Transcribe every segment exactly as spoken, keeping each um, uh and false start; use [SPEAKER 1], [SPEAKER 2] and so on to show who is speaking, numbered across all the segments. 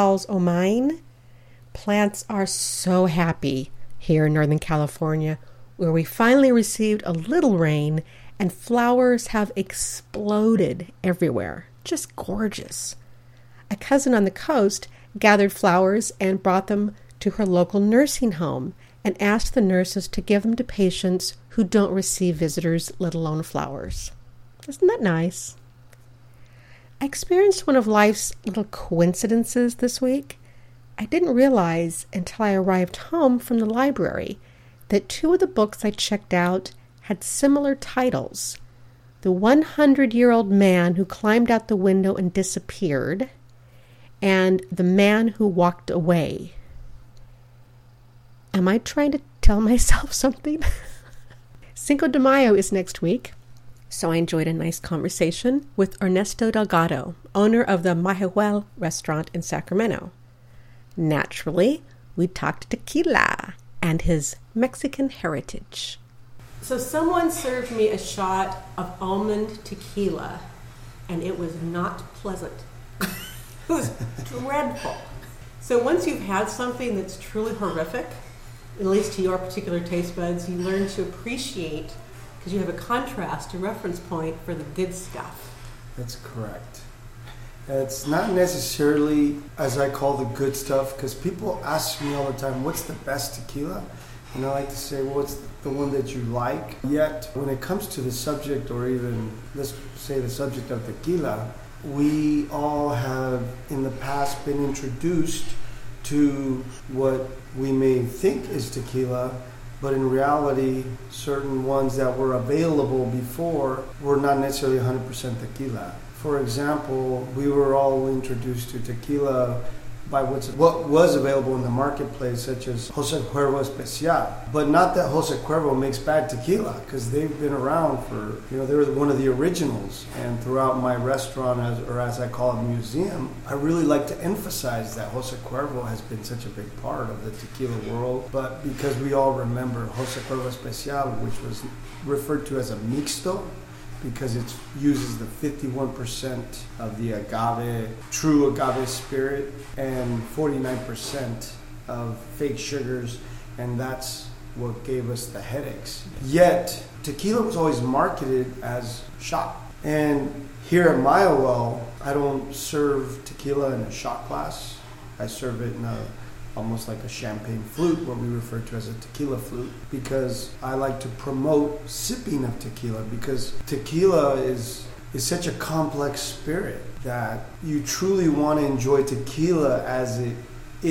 [SPEAKER 1] calls omine. Plants are so happy here in Northern California, where we finally received a little rain and flowers have exploded everywhere. Just gorgeous. A cousin on the coast gathered flowers and brought them to her local nursing home and asked the nurses to give them to patients who don't receive visitors, let alone flowers. Isn't that nice? I experienced one of life's little coincidences this week. I didn't realize until I arrived home from the library that two of the books I checked out had similar titles. The one hundred year old Man Who Climbed Out the Window and Disappeared, and The Man Who Walked Away. Am I trying to tell myself something? Cinco de Mayo is next week, so I enjoyed a nice conversation with Ernesto Delgado, owner of the Majehuel restaurant in Sacramento. Naturally, we talked tequila and his Mexican heritage. So someone served me a shot of almond tequila, and it was not pleasant. It was dreadful. So once you've had something that's truly horrific, at least to your particular taste buds, you learn to appreciate, because you have a contrast, a reference point for the good stuff.
[SPEAKER 2] That's correct. It's not necessarily, as I call, the good stuff, because people ask me all the time, what's the best tequila? And I like to say, well, what's the one that you like? Yet, when it comes to the subject, or even, let's say, the subject of tequila, we all have, in the past, been introduced to what we may think is tequila, but in reality, certain ones that were available before were not necessarily one hundred percent tequila. For example, we were all introduced to tequila by what's, what was available in the marketplace, such as Jose Cuervo Especial. But not that Jose Cuervo makes bad tequila, because they've been around for, you know, they were one of the originals. And throughout my restaurant, as, or as I call it, museum, I really like to emphasize that Jose Cuervo has been such a big part of the tequila world. But because we all remember Jose Cuervo Especial, which was referred to as a mixto, because it uses the fifty-one percent of the agave, true agave spirit, and forty-nine percent of fake sugars, and that's what gave us the headaches. Yet, tequila was always marketed as shot. And here at Majehuel, I don't serve tequila in a shot glass. I serve it in a almost like a champagne flute, what we refer to as a tequila flute, because I like to promote sipping of tequila, because tequila is is such a complex spirit that you truly want to enjoy tequila as it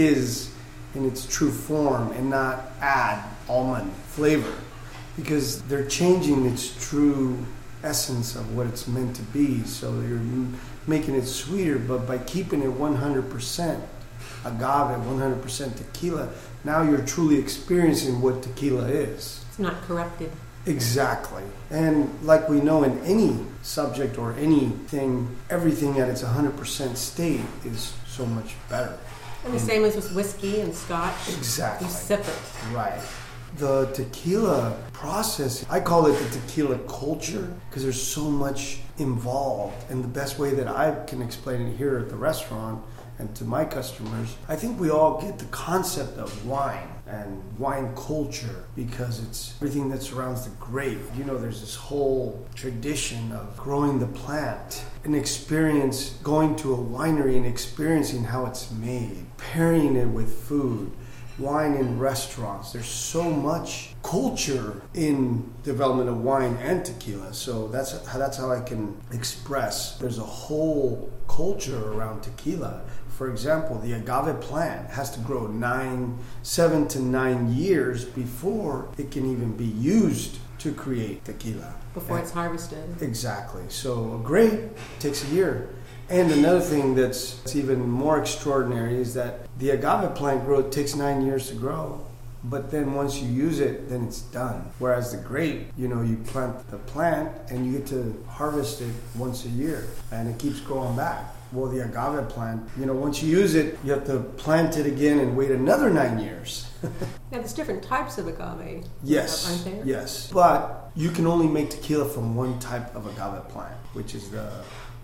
[SPEAKER 2] is in its true form and not add almond flavor, because they're changing its true essence of what it's meant to be. So you're making it sweeter, but by keeping it one hundred percent agave, one hundred percent tequila, now you're truly experiencing what tequila is.
[SPEAKER 1] It's not corrupted.
[SPEAKER 2] Exactly. And like we know in any subject or anything, everything at its one hundred percent state is so much better.
[SPEAKER 1] And the and same as with whiskey and scotch.
[SPEAKER 2] Exactly.
[SPEAKER 1] You sip it.
[SPEAKER 2] Right. The tequila process, I call it the tequila culture, because there's so much involved. And the best way that I can explain it here at the restaurant and to my customers, I think we all get the concept of wine and wine culture, because it's everything that surrounds the grape. You know, there's this whole tradition of growing the plant, an experience, going to a winery and experiencing how it's made, pairing it with food, wine in restaurants. There's so much culture in development of wine and tequila. So that's how, that's how I can express. There's a whole culture around tequila. For example, the agave plant has to grow nine, seven to nine years before it can even be used to create tequila.
[SPEAKER 1] Before
[SPEAKER 2] and
[SPEAKER 1] it's harvested.
[SPEAKER 2] Exactly. So a grape takes a year. And another thing that's, that's even more extraordinary is that the agave plant growth takes nine years to grow. But then once you use it, then it's done. Whereas the grape, you know, you plant the plant and you get to harvest it once a year. And it keeps growing back. Well, the agave plant, you know, once you use it, you have to plant it again and wait another nine years.
[SPEAKER 1] Now, there's different types of agave.
[SPEAKER 2] Yes,
[SPEAKER 1] aren't there?
[SPEAKER 2] Yes. But you can only make tequila from one type of agave plant, which is the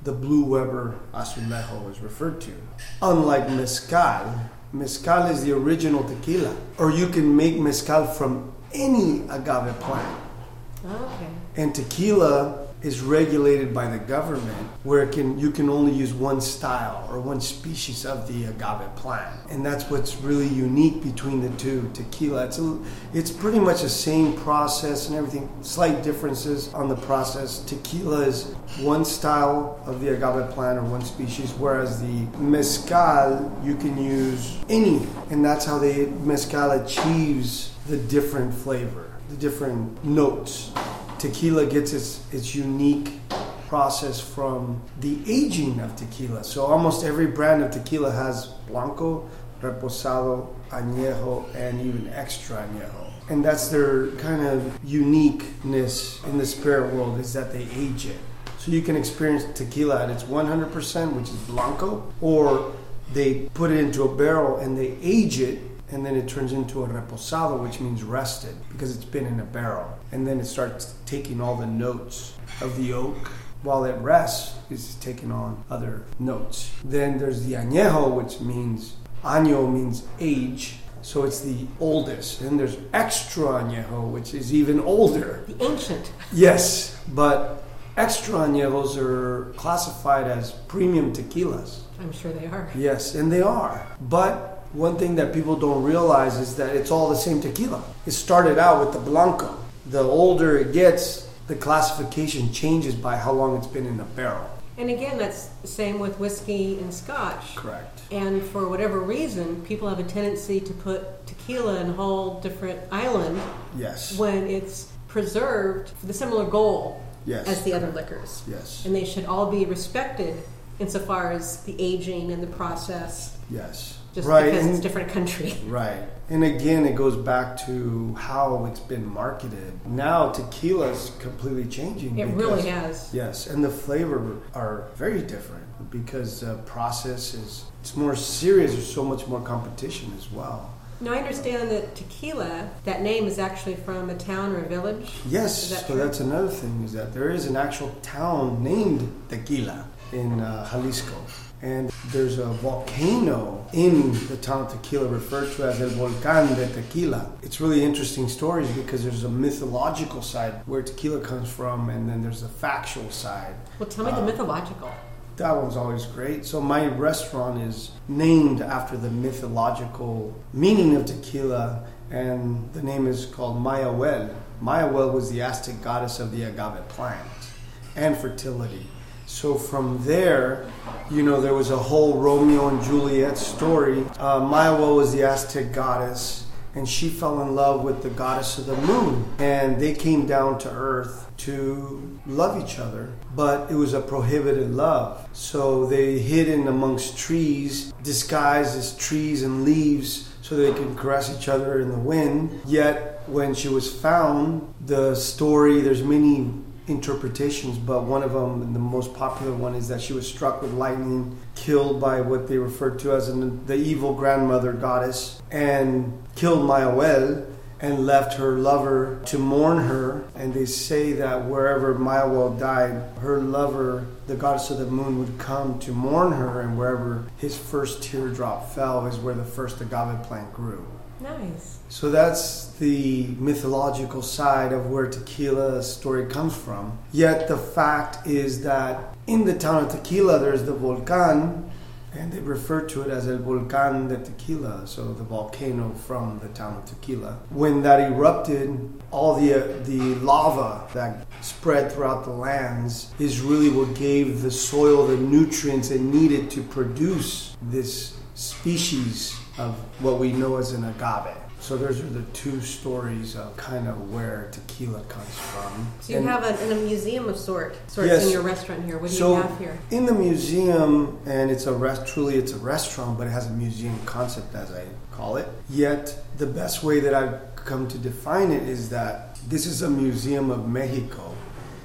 [SPEAKER 2] the Blue Weber Azulejo is referred to. Unlike mezcal, mezcal is the original tequila. Or you can make mezcal from any agave plant.
[SPEAKER 1] Okay.
[SPEAKER 2] And tequila is regulated by the government, where it can you can only use one style or one species of the agave plant, and that's what's really unique between the two. Tequila, it's a, it's pretty much the same process and everything. Slight differences on the process. Tequila is one style of the agave plant or one species, whereas the mezcal you can use any, and that's how the mezcal achieves the different flavor, the different notes. Tequila gets its, its unique process from the aging of tequila. So almost every brand of tequila has Blanco, Reposado, Añejo, and even Extra Añejo. And that's their kind of uniqueness in the spirit world, is that they age it. So you can experience tequila at its one hundred percent, which is Blanco, or they put it into a barrel and they age it, and then it turns into a reposado, which means rested, because it's been in a barrel. And then it starts taking all the notes of the oak. While it rests, it's taking on other notes. Then there's the añejo, which means, año means age, so it's the oldest. And there's extra añejo, which is even older.
[SPEAKER 1] The ancient.
[SPEAKER 2] Yes, but extra añejos are classified as premium tequilas.
[SPEAKER 1] I'm sure they are.
[SPEAKER 2] Yes, and they are. But one thing that people don't realize is that it's all the same tequila. It started out with the Blanco. The older it gets, the classification changes by how long it's been in the barrel.
[SPEAKER 1] And again, that's the same with whiskey and scotch.
[SPEAKER 2] Correct.
[SPEAKER 1] And for whatever reason, people have a tendency to put tequila in a whole different island.
[SPEAKER 2] Yes.
[SPEAKER 1] When it's preserved for the similar goal
[SPEAKER 2] Yes.
[SPEAKER 1] as the other liquors.
[SPEAKER 2] Yes.
[SPEAKER 1] And they should all be respected insofar as the aging and the process.
[SPEAKER 2] Yes.
[SPEAKER 1] Just
[SPEAKER 2] right.
[SPEAKER 1] because
[SPEAKER 2] and,
[SPEAKER 1] it's a different country.
[SPEAKER 2] Right. And again, it goes back to how it's been marketed. Now tequila is completely changing.
[SPEAKER 1] It
[SPEAKER 2] because,
[SPEAKER 1] really has.
[SPEAKER 2] Yes. And the flavor are very different because the process is, it's more serious. There's so much more competition as well.
[SPEAKER 1] Now, I understand that tequila, that name is actually from a town or a village.
[SPEAKER 2] Yes.
[SPEAKER 1] Is that
[SPEAKER 2] so
[SPEAKER 1] true?
[SPEAKER 2] that's another thing, is that there is an actual town named Tequila in uh, Jalisco. And there's a volcano in the town of Tequila referred to as El Volcán de Tequila. It's really interesting stories because there's a mythological side where tequila comes from, and then there's a factual side.
[SPEAKER 1] Well, tell me
[SPEAKER 2] uh,
[SPEAKER 1] the mythological.
[SPEAKER 2] That one's always great. So my restaurant is named after the mythological meaning of tequila, and the name is called Mayahuel. Mayahuel was the Aztec goddess of the agave plant and fertility. So from there, you know, there was a whole Romeo and Juliet story. Uh, Mayahuel was the Aztec goddess, and she fell in love with the goddess of the moon. And they came down to earth to love each other, but it was a prohibited love. So they hid in amongst trees, disguised as trees and leaves, so they could caress each other in the wind. Yet when she was found, the story, there's many interpretations, but one of them, and the most popular one, is that she was struck with lightning, killed by what they referred to as an, the evil grandmother goddess, and killed Mayahuel and left her lover to mourn her. And they say that wherever Mayahuel died, her lover, the goddess of the moon, would come to mourn her, and wherever his first teardrop fell is where the first agave plant grew.
[SPEAKER 1] Nice.
[SPEAKER 2] So that's the mythological side of where tequila story comes from. Yet the fact is that in the town of Tequila, there's the volcán, and they refer to it as El Volcán de Tequila, so the volcano from the town of Tequila. When that erupted, all the uh, the lava that spread throughout the lands is really what gave the soil the nutrients it needed to produce this species of what we know as an agave. So those are the two stories of kind of where tequila comes from.
[SPEAKER 1] So you
[SPEAKER 2] And
[SPEAKER 1] have a, in a museum of sort, sorts
[SPEAKER 2] Yes.
[SPEAKER 1] in your restaurant here. What do
[SPEAKER 2] so
[SPEAKER 1] you have here?
[SPEAKER 2] in the museum, and it's a rest, truly it's a restaurant, but it has a museum concept, as I call it. Yet the best way that I've come to define it is that this is a museum of Mexico.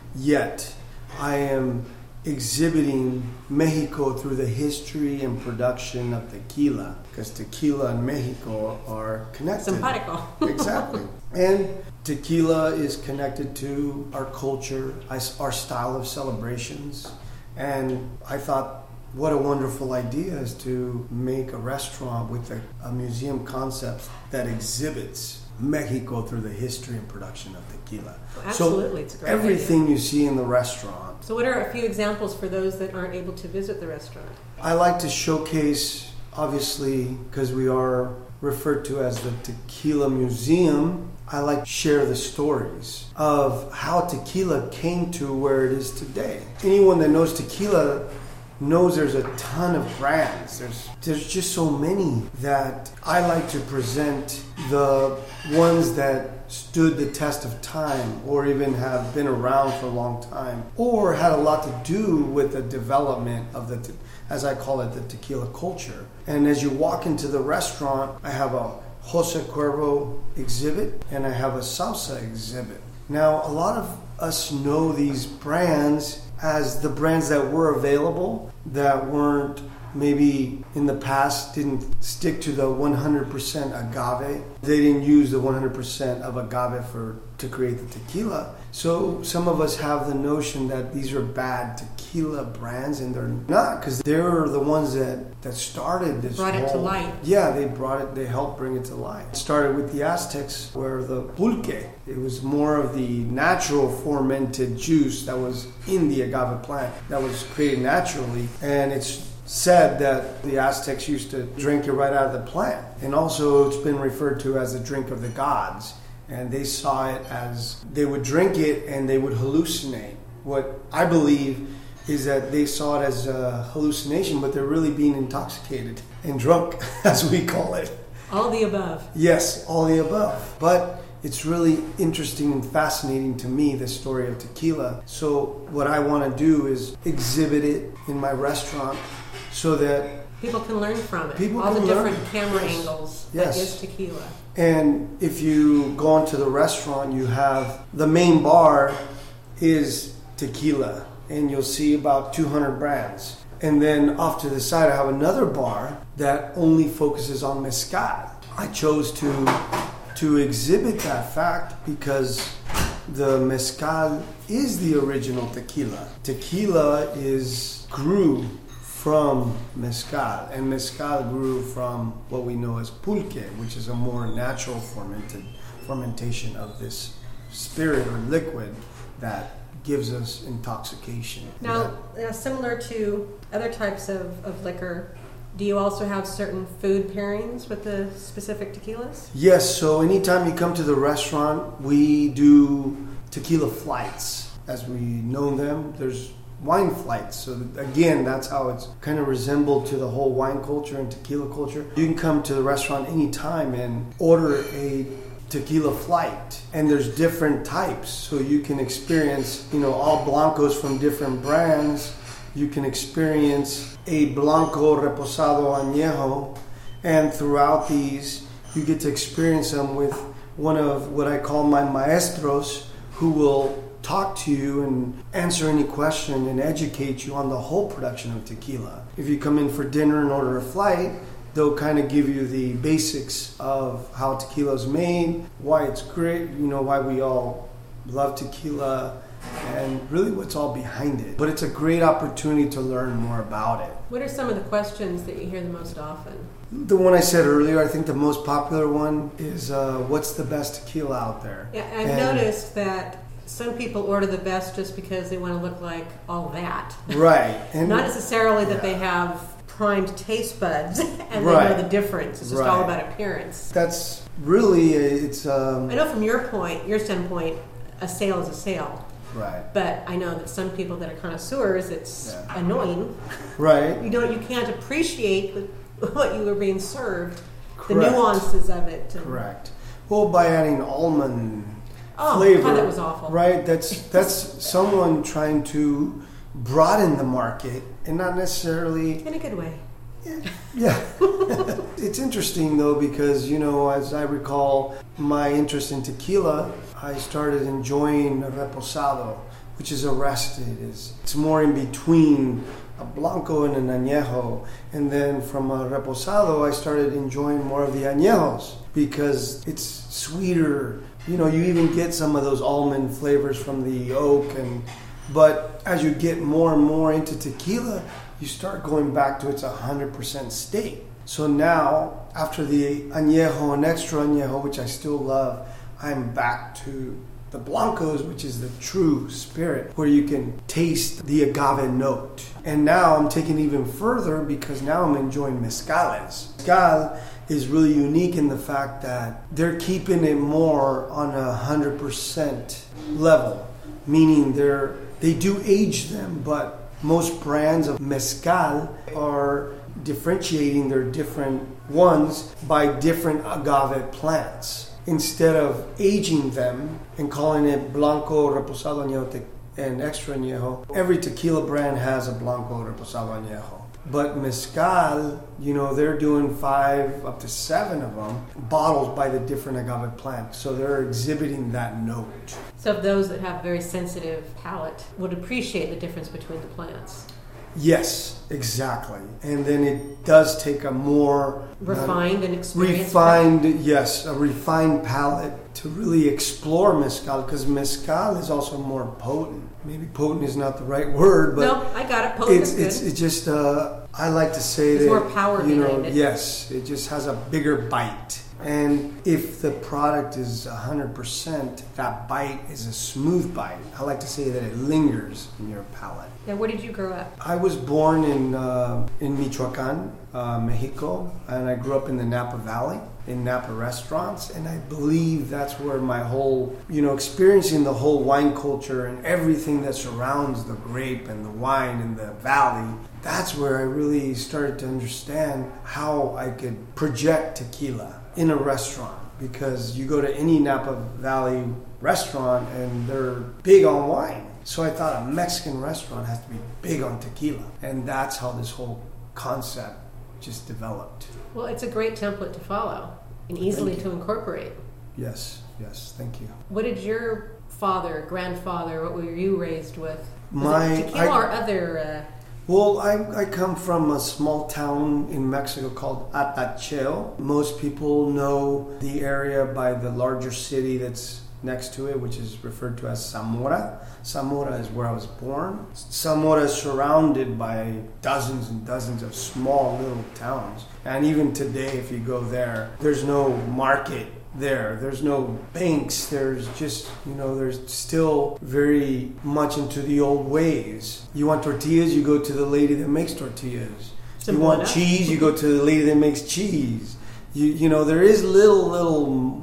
[SPEAKER 2] Yet I am exhibiting Mexico through the history and production of tequila, because tequila and Mexico are connected.
[SPEAKER 1] Simpatico.
[SPEAKER 2] Exactly. And tequila is connected to our culture, our style of celebrations, And I thought, what a wonderful idea is to make a restaurant with a, a museum concept that exhibits Mexico through the history and production of tequila.
[SPEAKER 1] Well, absolutely,
[SPEAKER 2] so
[SPEAKER 1] it's a great
[SPEAKER 2] everything
[SPEAKER 1] idea.
[SPEAKER 2] You see in the restaurant.
[SPEAKER 1] So what are a few examples for those that aren't able to visit the restaurant?
[SPEAKER 2] I like to showcase, obviously, because we are referred to as the Tequila Museum, I like to share the stories of how tequila came to where it is today. Anyone that knows tequila knows there's a ton of brands. There's there's just so many that I like to present the ones that stood the test of time or even have been around for a long time or had a lot to do with the development of the, te- as I call it, the tequila culture. And as you walk into the restaurant, I have a Jose Cuervo exhibit and I have a salsa exhibit. Now, a lot of us know these brands as the brands that were available that weren't maybe in the past didn't stick to the one hundred percent agave. They didn't use the one hundred percent of agave for to create the tequila. So some of us have the notion that these are bad tequila brands, and they're not, because they're the ones that, that started this
[SPEAKER 1] Brought
[SPEAKER 2] whole,
[SPEAKER 1] it to light.
[SPEAKER 2] Yeah, they brought it, they helped bring it to light. It started with the Aztecs, where the pulque, it was more of the natural fermented juice that was in the agave plant that was created naturally, and it's said that the Aztecs used to drink it right out of the plant. And also it's been referred to as the drink of the gods. And they saw it as, they would drink it and they would hallucinate. What I believe is that they saw it as a hallucination, but they're really being intoxicated and drunk, as we call it.
[SPEAKER 1] All the above.
[SPEAKER 2] Yes, all the above. But it's really interesting and fascinating to me, the story of tequila. So what I want to do is exhibit it in my restaurant so that
[SPEAKER 1] people can learn from it.
[SPEAKER 2] People
[SPEAKER 1] all
[SPEAKER 2] can
[SPEAKER 1] the different
[SPEAKER 2] learn.
[SPEAKER 1] camera
[SPEAKER 2] Yes.
[SPEAKER 1] angles
[SPEAKER 2] Yes.
[SPEAKER 1] that is tequila.
[SPEAKER 2] And if you go into the restaurant, you have the main bar is tequila, and you'll see about two hundred brands. And then off to the side, I have another bar that only focuses on mezcal. I chose to to exhibit that fact because the mezcal is the original tequila. Tequila is grew from mezcal, and mezcal grew from what we know as pulque, which is a more natural fermented fermentation of this spirit or liquid that gives us intoxication.
[SPEAKER 1] Now, uh, similar to other types of, of liquor, do you also have certain food pairings with the specific tequilas?
[SPEAKER 2] Yes, so anytime you come to the restaurant, we do tequila flights, as we know them. There's wine flights. So again, that's how it's kind of resembled to the whole wine culture and tequila culture. You can come to the restaurant anytime and order a tequila flight, and there's different types, so you can experience, you know, all blancos from different brands. You can experience a blanco reposado añejo, and throughout these you get to experience them with one of what I call my maestros, who will talk to you and answer any question and educate you on the whole production of tequila. If you come in for dinner and order a flight, they'll kind of give you the basics of how tequila is made, why it's great, you know, why we all love tequila, and really what's all behind it. But it's a great opportunity to learn more about it.
[SPEAKER 1] What are some of the questions that you hear the most often?
[SPEAKER 2] The one I said earlier, I think the most popular one is, uh, what's the best tequila out there?
[SPEAKER 1] Yeah, I've
[SPEAKER 2] And-
[SPEAKER 1] noticed that some people order the best just because they want to look like all that.
[SPEAKER 2] Right. And
[SPEAKER 1] Not necessarily that
[SPEAKER 2] yeah.
[SPEAKER 1] they have primed taste buds and
[SPEAKER 2] Right.
[SPEAKER 1] they know the difference. It's just all
[SPEAKER 2] Right.
[SPEAKER 1] about appearance.
[SPEAKER 2] That's really, it's, um,
[SPEAKER 1] I know from your point, your standpoint, a sale is a sale.
[SPEAKER 2] right.
[SPEAKER 1] But I know that some people that are connoisseurs, it's
[SPEAKER 2] Yeah.
[SPEAKER 1] annoying.
[SPEAKER 2] Right.
[SPEAKER 1] You don't, you can't appreciate what you were being served,
[SPEAKER 2] Correct.
[SPEAKER 1] the nuances of it. And,
[SPEAKER 2] Correct. Well, by adding almond
[SPEAKER 1] Oh,
[SPEAKER 2] flavor,
[SPEAKER 1] God, that was awful.
[SPEAKER 2] right? That's that's someone trying to broaden the market and not necessarily.
[SPEAKER 1] In a good way.
[SPEAKER 2] Yeah, it's interesting though, because, you know, as I recall my interest in tequila, I started enjoying a reposado, which is arrested. It's, it's more in between a blanco and an añejo, and then from a reposado I started enjoying more of the añejos because it's sweeter. You know, you even get some of those almond flavors from the oak and But as you get more and more into tequila, you start going back to its one hundred percent state. So now, after the añejo and extra añejo, which I still love, I'm back to the blancos, which is the true spirit, where you can taste the agave note. And now I'm taking it even further because now I'm enjoying mezcales. Mezcal is really unique in the fact that they're keeping it more on a one hundred percent level, meaning they're they do age them, but most brands of mezcal are differentiating their different ones by different agave plants. Instead of aging them and calling it Blanco, Reposado Añejo, and Extra Añejo, every tequila brand has a Blanco, Reposado Añejo. But mezcal, you know, they're doing five up to seven of them, bottled by the different agave plants. So they're exhibiting that note.
[SPEAKER 3] So those that have very sensitive palate would appreciate the difference between the plants.
[SPEAKER 2] Yes, exactly. And then it does take a more
[SPEAKER 3] refined uh, and experienced
[SPEAKER 2] refined,
[SPEAKER 3] palate.
[SPEAKER 2] Yes, a refined palate to really explore mezcal, because mezcal is also more potent. Maybe potent is not the right word, but
[SPEAKER 3] no, I got it. Potent
[SPEAKER 2] it's,
[SPEAKER 3] is good.
[SPEAKER 2] It's it's just uh, I like to say
[SPEAKER 3] There's
[SPEAKER 2] that
[SPEAKER 3] more power
[SPEAKER 2] you know
[SPEAKER 3] behind it.
[SPEAKER 2] Yes, it just has a bigger bite. And if the product is one hundred percent, that bite is a smooth bite. I like to say that it lingers in your palate.
[SPEAKER 3] Now, where did you grow up?
[SPEAKER 2] I was born in uh, in Michoacan, uh, Mexico, and I grew up in the Napa Valley, in Napa restaurants, and I believe that's where my whole, you know, experiencing the whole wine culture and everything that surrounds the grape and the wine in the valley, that's where I really started to understand how I could project tequila in a restaurant, because you go to any Napa Valley restaurant and they're big on wine. So I thought a Mexican restaurant has to be big on tequila. And that's how this whole concept just developed.
[SPEAKER 3] Well, it's a great template to follow and easily to incorporate.
[SPEAKER 2] Yes, yes, thank you.
[SPEAKER 3] What did your father, grandfather, what were you raised with? Was
[SPEAKER 2] My,
[SPEAKER 3] it tequila
[SPEAKER 2] I,
[SPEAKER 3] or other... Uh,
[SPEAKER 2] Well, I, I come from a small town in Mexico called Atacheo. Most people know the area by the larger city that's next to it, which is referred to as Zamora. Zamora is where I was born. Zamora is surrounded by dozens and dozens of small little towns. And even today, if you go there, there's no market there. There's no banks. There's just, you know, there's still very much into the old ways. You want tortillas, you go to the lady that makes tortillas.
[SPEAKER 3] Simple
[SPEAKER 2] you want
[SPEAKER 3] enough.
[SPEAKER 2] cheese, you go to the lady that makes cheese. You you know, there is little, little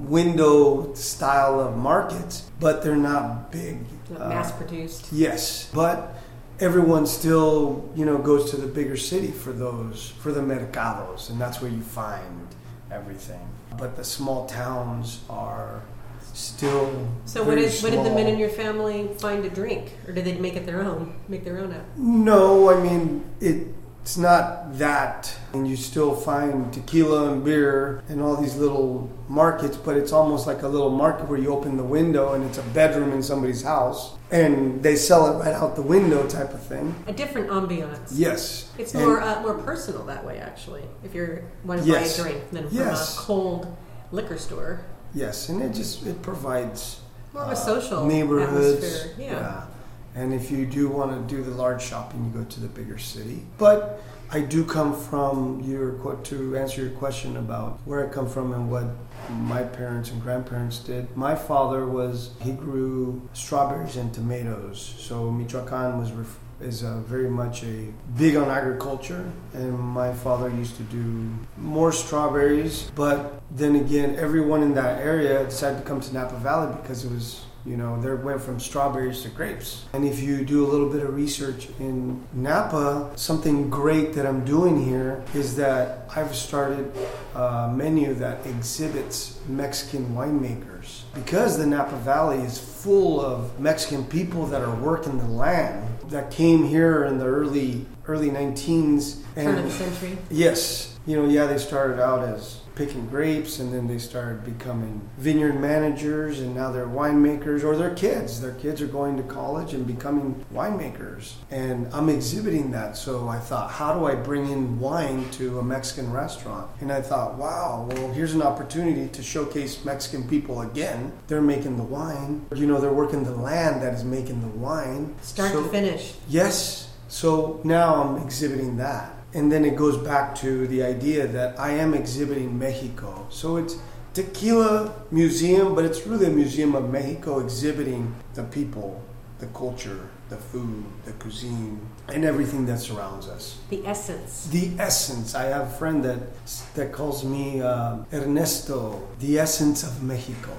[SPEAKER 2] window style of markets, but they're not big.
[SPEAKER 3] Not
[SPEAKER 2] Uh,
[SPEAKER 3] mass-produced.
[SPEAKER 2] Yes, but everyone still, you know, goes to the bigger city for those, for the mercados, and that's where you find everything. But the small towns are still
[SPEAKER 3] So what
[SPEAKER 2] very
[SPEAKER 3] did, what did the
[SPEAKER 2] small.
[SPEAKER 3] men in your family find to drink? Or did they make it their own? Make their own up?
[SPEAKER 2] No, I mean, it, it's not that. And you still find tequila and beer and all these little markets, but it's almost like a little market where you open the window and it's a bedroom in somebody's house and they sell it right out the window type of thing.
[SPEAKER 3] A different ambiance.
[SPEAKER 2] Yes.
[SPEAKER 3] It's
[SPEAKER 2] And-
[SPEAKER 3] more uh, more personal that way, actually, if you're want to
[SPEAKER 2] Yes.
[SPEAKER 3] buy a drink than from
[SPEAKER 2] Yes.
[SPEAKER 3] a cold liquor store.
[SPEAKER 2] Yes, and it just it provides
[SPEAKER 3] More of a social
[SPEAKER 2] neighborhoods.
[SPEAKER 3] atmosphere. Yeah.
[SPEAKER 2] And if you do want to do the large shopping, you go to the bigger city. But I do come from your que- to answer your question about where I come from and what my parents and grandparents did. My father was he grew strawberries and tomatoes. So Michoacan was ref- is uh, very much a big on agriculture, and my father used to do more strawberries. But then again, everyone in that area decided to come to Napa Valley because it was, you know, they went from strawberries to grapes. And if you do a little bit of research in Napa, something great that I'm doing here is that I've started a menu that exhibits Mexican winemakers. Because the Napa Valley is full of Mexican people that are working the land, that came here in the early early nineteens.
[SPEAKER 3] Turn of the century.
[SPEAKER 2] Yes. You know, yeah, they started out as picking grapes, and then they started becoming vineyard managers, and now they're winemakers, or their kids. Their kids are going to college and becoming winemakers. And I'm exhibiting that. So I thought, how do I bring in wine to a Mexican restaurant? And I thought, wow, well, here's an opportunity to showcase Mexican people again. They're making the wine. You know, they're working the land that is making the wine.
[SPEAKER 3] Start
[SPEAKER 2] so,
[SPEAKER 3] to finish.
[SPEAKER 2] Yes. So now I'm exhibiting that. And then it goes back to the idea that I am exhibiting Mexico. So it's Tequila Museum, but it's really a museum of Mexico exhibiting the people, the culture, the food, the cuisine, and everything that surrounds us.
[SPEAKER 3] The essence.
[SPEAKER 2] The essence. I have a friend that that calls me uh, Ernesto, the essence of Mexico.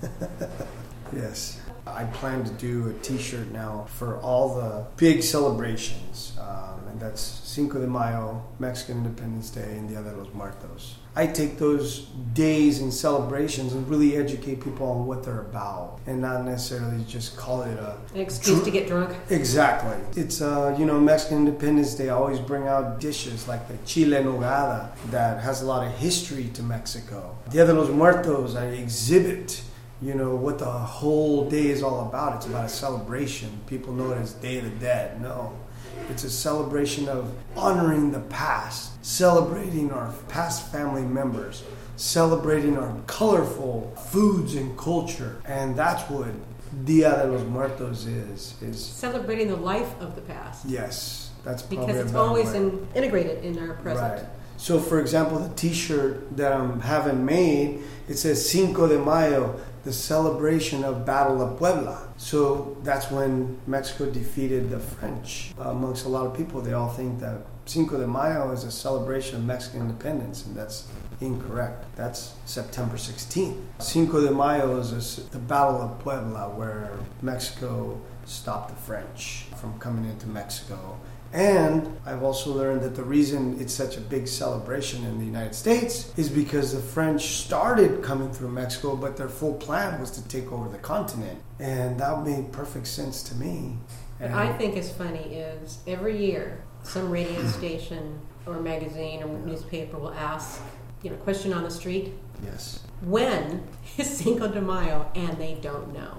[SPEAKER 2] Yes. I plan to do a t-shirt now for all the big celebrations. Um, and that's Cinco de Mayo, Mexican Independence Day, and Dia de los Muertos. I take those days and celebrations and really educate people on what they're about, and not necessarily just call it a...
[SPEAKER 3] An excuse dr- to get drunk.
[SPEAKER 2] Exactly. It's, uh, you know, Mexican Independence Day, I always bring out dishes like the chile en nogada that has a lot of history to Mexico. Dia de los Muertos, I exhibit, you know, what the whole day is all about. It's about a celebration. People know it as Day of the Dead. No. It's a celebration of honoring the past, celebrating our past family members, celebrating our colorful foods and culture. And that's what Dia de los Muertos is. is
[SPEAKER 3] Celebrating the life of the past.
[SPEAKER 2] Yes. That's probably
[SPEAKER 3] because it's
[SPEAKER 2] a better
[SPEAKER 3] always
[SPEAKER 2] way.
[SPEAKER 3] in, integrated in our present.
[SPEAKER 2] Right. So, for example, the t-shirt that I'm having made, it says Cinco de Mayo, the celebration of Battle of Puebla. So that's when Mexico defeated the French. Uh, amongst a lot of people, they all think that Cinco de Mayo is a celebration of Mexican independence, and that's incorrect. That's September sixteenth. Cinco de Mayo is a, the Battle of Puebla, where Mexico stopped the French from coming into Mexico. And I've also learned that the reason it's such a big celebration in the United States is because the French started coming through Mexico, but their full plan was to take over the continent. And that made perfect sense to me.
[SPEAKER 3] What I think is funny is every year some radio station or magazine or newspaper will ask, you know, question on the street.
[SPEAKER 2] Yes.
[SPEAKER 3] When is Cinco de Mayo? And they don't know.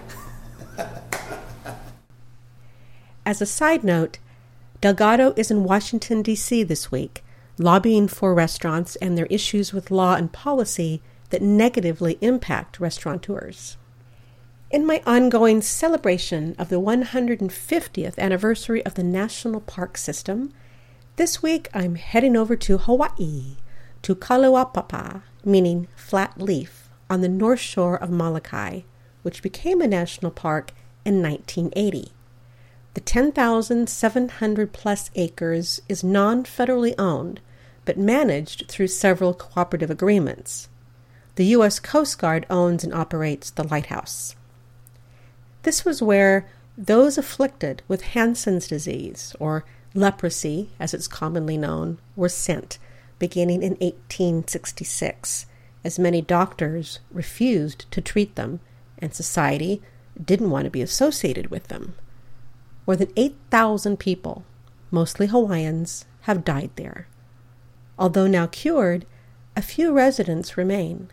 [SPEAKER 1] As a side note, Delgado is in Washington, D C this week, lobbying for restaurants and their issues with law and policy that negatively impact restaurateurs. In my ongoing celebration of the one hundred fiftieth anniversary of the National Park System, this week I'm heading over to Hawaii, to Kalaupapa, meaning flat leaf, on the north shore of Molokai, which became a national park in nineteen eighty. The ten thousand seven hundred plus acres is non-federally owned, but managed through several cooperative agreements. The U S Coast Guard owns and operates the lighthouse. This was where those afflicted with Hansen's disease, or leprosy as it's commonly known, were sent, beginning in eighteen sixty-six, as many doctors refused to treat them, and society didn't want to be associated with them. More than eight thousand people, mostly Hawaiians, have died there. Although now cured, a few residents remain.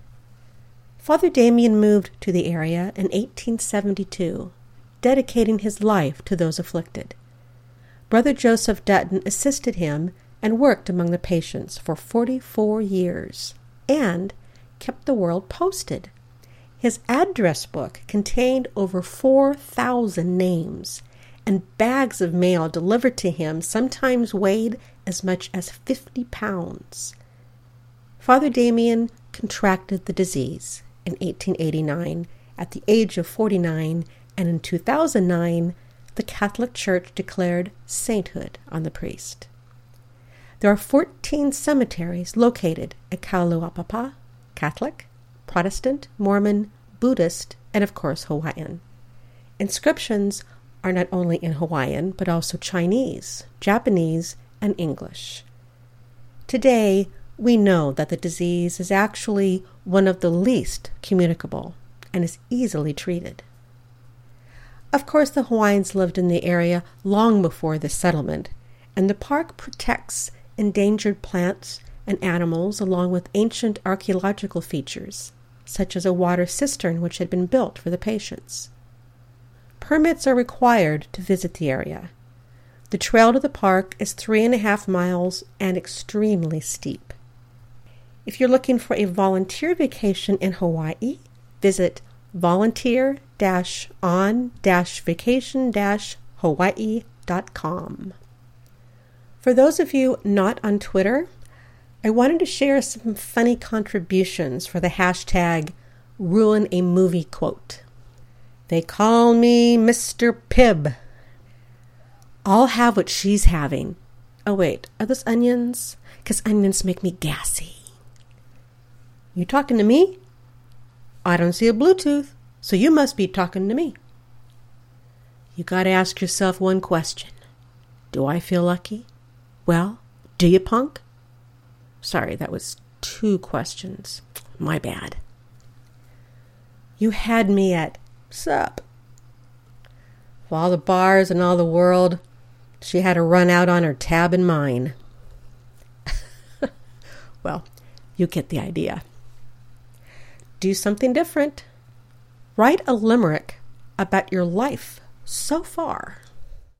[SPEAKER 1] Father Damien moved to the area in eighteen seventy-two, dedicating his life to those afflicted. Brother Joseph Dutton assisted him and worked among the patients for forty-four years, and kept the world posted. His address book contained over four thousand names, and bags of mail delivered to him sometimes weighed as much as fifty pounds. Father Damien contracted the disease in eighteen eighty-nine at the age of forty-nine, and in two thousand nine, the Catholic Church declared sainthood on the priest. There are fourteen cemeteries located at Kalaupapa, Catholic, Protestant, Mormon, Buddhist, and of course Hawaiian. Inscriptions are not only in Hawaiian, but also Chinese, Japanese, and English. Today, we know that the disease is actually one of the least communicable and is easily treated. Of course, the Hawaiians lived in the area long before this settlement, and the park protects endangered plants and animals, along with ancient archaeological features, such as a water cistern which had been built for the patients. Permits are required to visit the area. The trail to the park is three and a half miles and extremely steep. If you're looking for a volunteer vacation in Hawaii, visit volunteer dash on dash vacation dash hawaii dot com. For those of you not on Twitter, I wanted to share some funny contributions for the hashtag Ruin a Movie quote. They call me Mister Pibb. I'll have what she's having. Oh wait, are those onions? 'Cause onions make me gassy. You talking to me? I don't see a Bluetooth, so you must be talking to me. You gotta ask yourself one question. Do I feel lucky? Well, do you, punk? Sorry, that was two questions. My bad. You had me at sup. Of all the bars in all the world, she had to run out on her tab and mine. Well, you get the idea. Do something different. Write a limerick about your life so far.